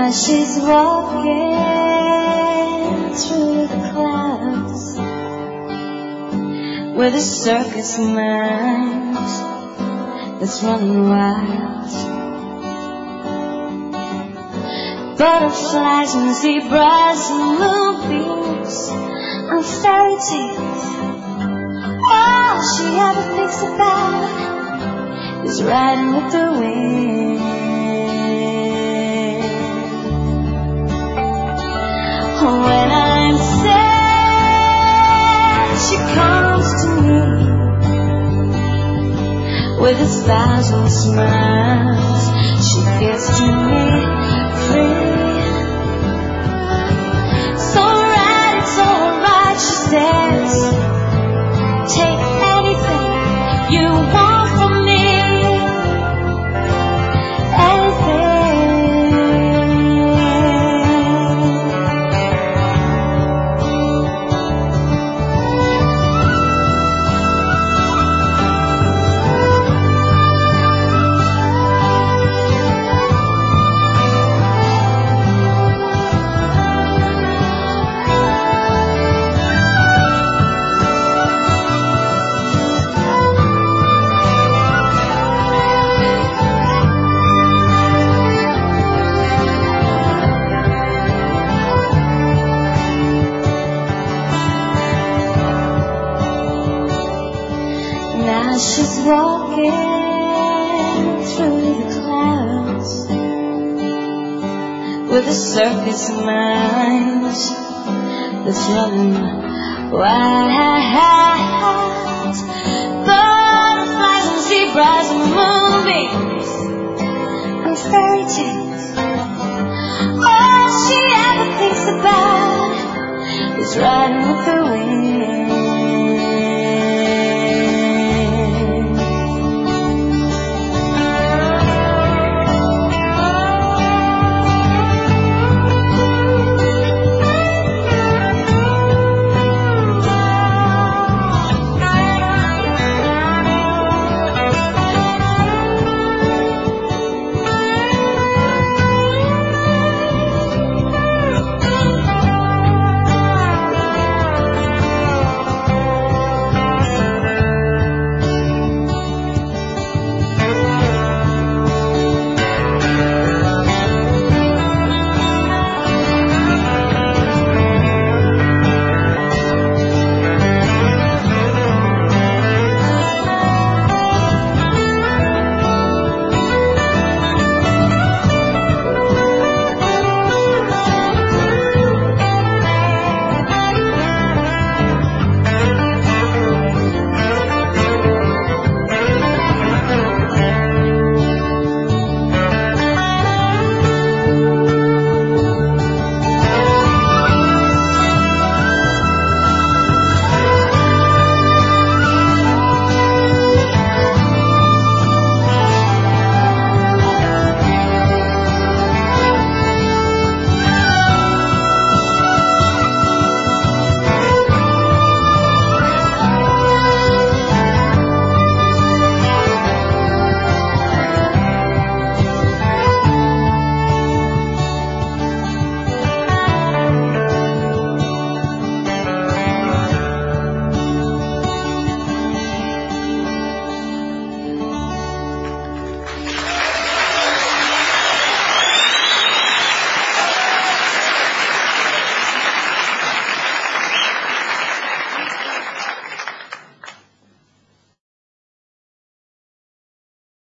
Now she's walking through the clouds with a circus mind that's running wild. Butterflies and zebras and moonbeams and fairy tales. All she ever thinks about is riding with the wind. When I'm sad, she comes to me with 1,000 smiles. She gives to me free. So right, it's alright, she says. Take anything you want from me. She's walking through the clouds with a circus mind that's running wild. Butterflies and zebras and moonbeams and fairy tales.